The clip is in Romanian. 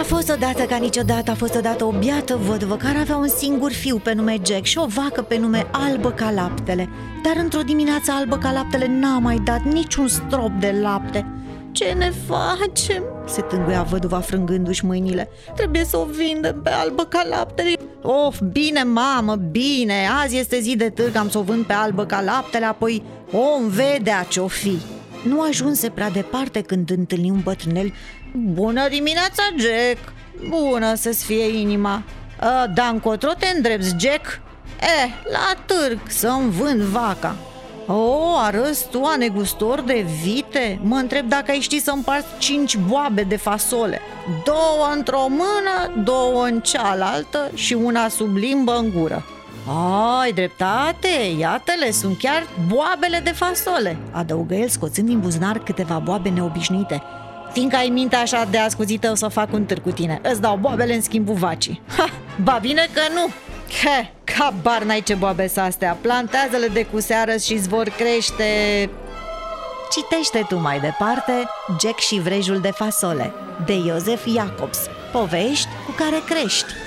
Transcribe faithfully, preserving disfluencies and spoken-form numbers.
A fost odată ca niciodată, a fost odată o biată văduvă care avea un singur fiu pe nume Jack și o vacă pe nume Albă ca laptele. Dar într-o dimineață Albă ca laptele n-a mai dat niciun strop de lapte. Ce ne facem? Se tânguia văduva frângându-și mâinile. Trebuie să o vindem pe Albă ca laptele. Of, bine mamă, bine, azi este zi de târg, am să o vând pe Albă ca laptele, apoi om vedea ce-o fi. Nu ajunse prea departe când întâlni un bătrânel. Bună dimineața, Jack! Bună să-ți fie inima! A, da, încotro te îndrepți, Jack? Eh, la târg să-mi vând vaca. O, arăți tu a negustor de vite? Mă întreb dacă ai ști să împarți cinci boabe de fasole. Două într-o mână, două în cealaltă și una sub limbă în gură. Ai dreptate, iată-le, sunt chiar boabele de fasole, adăugă el scoțând din buzunar câteva boabe neobișnuite. Fiindcă ai mintea așa de ascuțită, o să fac un târg cu tine. Îți dau boabele în schimbul vacii. Ha, ba bine că nu. He, cabar n-ai ce boabe s astea. Plantează-le de cu seară și îți vor crește... Citește tu mai departe Jack și vrejul de fasole, de Iosef Jacobs. Povești cu care crești.